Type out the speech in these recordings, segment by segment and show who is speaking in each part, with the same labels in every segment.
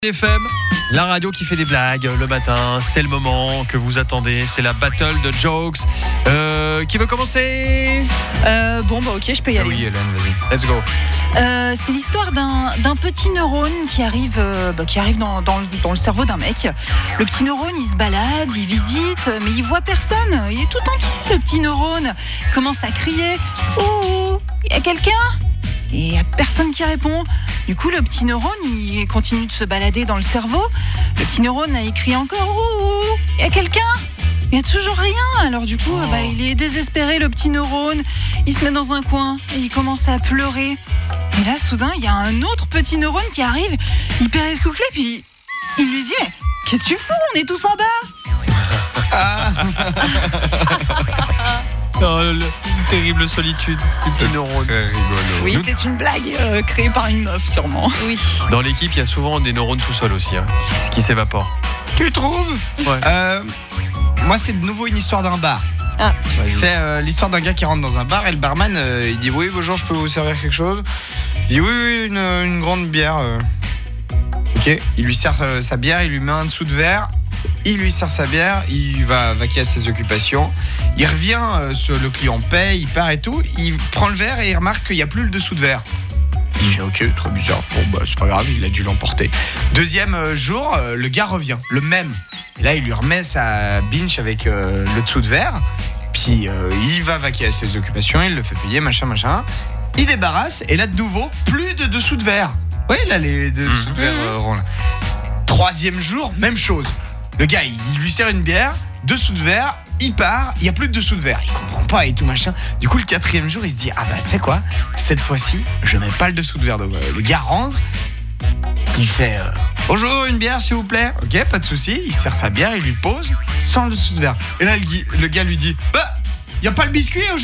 Speaker 1: FM, la radio qui fait des blagues le matin, c'est le moment que vous attendez, c'est la battle de jokes. Qui veut commencer ?
Speaker 2: Ok, je peux y aller.
Speaker 1: Oui, Hélène, vas-y, let's go.
Speaker 2: C'est l'histoire d'un petit neurone qui arrive dans le cerveau d'un mec. Le petit neurone, il se balade, il visite, mais il voit personne. Il est tout entier, le petit neurone. Il commence à crier « Ouh, il y a quelqu'un ?» Et il n'y a personne qui répond. Du coup, le petit neurone, il continue de se balader dans le cerveau. Le petit neurone, il crie encore « Ouh, il y a quelqu'un ?» Il n'y a toujours rien. Alors du coup, il est désespéré, le petit neurone. Il se met dans un coin et il commence à pleurer. Et là, soudain, il y a un autre petit neurone qui arrive, hyper essoufflé, puis il lui dit « Mais qu'est-ce que tu fous ? On est tous en bas !»
Speaker 1: Terrible solitude du petit neurone.
Speaker 3: Très rigolo.
Speaker 2: Oui, c'est une blague créée par une meuf, sûrement.
Speaker 4: Oui.
Speaker 1: Dans l'équipe, il y a souvent des neurones tout seuls aussi, qui s'évaporent.
Speaker 3: Tu trouves ?
Speaker 1: Ouais.
Speaker 3: Moi, c'est de nouveau une histoire d'un bar.
Speaker 1: Vas-y.
Speaker 3: C'est l'histoire d'un gars qui rentre dans un bar et le barman, il dit « Oui, bonjour, je peux vous servir quelque chose ?» Il dit « Oui, une grande bière. » Ok, il lui sert sa bière, il lui met un dessous de verre. Il lui sert sa bière, il va vaquer à ses occupations. Il revient, le client paye, il part et tout. Il prend le verre et il remarque qu'il n'y a plus le dessous de verre. Il fait ok, trop bizarre. Bon, c'est pas grave, il a dû l'emporter. Deuxième jour, le gars revient, le même. Et là, il lui remet sa binge avec le dessous de verre. Puis il va vaquer à ses occupations, il le fait payer, machin. Il débarrasse et là, de nouveau, plus de dessous de verre. Oui, là, les deux dessous de verre ronds. Troisième jour, même chose. Le gars, il lui sert une bière, dessous de verre, il part, il n'y a plus de dessous de verre, il comprend pas et tout machin. Du coup, le quatrième jour, il se dit, tu sais quoi, cette fois-ci, je mets pas le dessous de verre. Donc, le gars rentre, il fait, bonjour, une bière s'il vous plaît. Ok, pas de souci, il sert sa bière, il lui pose, sans le dessous de verre. Et là, le gars lui dit, y a pas le biscuit aujourd'hui ?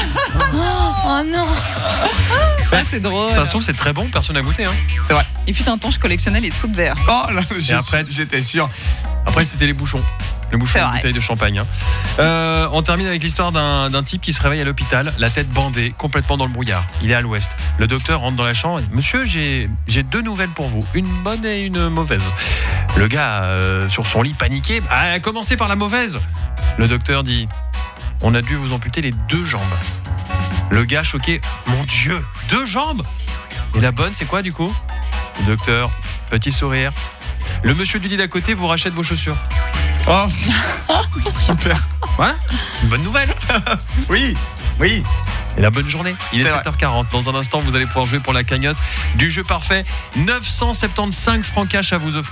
Speaker 4: Oh non.
Speaker 2: C'est drôle.
Speaker 1: Ça se trouve, c'est très bon, personne n'a goûté.
Speaker 3: C'est vrai.
Speaker 2: Il fut un temps, je collectionnais les dessous de verre.
Speaker 3: Oh là,
Speaker 1: après,
Speaker 3: j'étais sûr.
Speaker 1: Après, c'était les bouchons. Le bouchon
Speaker 2: C'est
Speaker 1: de
Speaker 2: vrai.
Speaker 1: bouteille de champagne. On termine avec l'histoire d'un type qui se réveille à l'hôpital, la tête bandée, complètement dans le brouillard. Il est à l'ouest. Le docteur rentre dans la chambre et dit « Monsieur, j'ai deux nouvelles pour vous, une bonne et une mauvaise. » Le gars, sur son lit, paniqué, a commencé par la mauvaise. Le docteur dit « On a dû vous amputer les 2 jambes. » Le gars, choqué, « Mon Dieu, 2 jambes !» Et la bonne, c'est quoi du coup ? Le docteur, petit sourire. « Le monsieur du lit d'à côté vous rachète vos chaussures. »
Speaker 3: Oh, super.
Speaker 1: Voilà, c'est une bonne nouvelle.
Speaker 3: Oui.
Speaker 1: Et la bonne journée. Il est
Speaker 3: C'est vrai.
Speaker 1: 7h40. Dans un instant, vous allez pouvoir jouer pour la cagnotte du jeu parfait. 975 francs cash à vous offrir.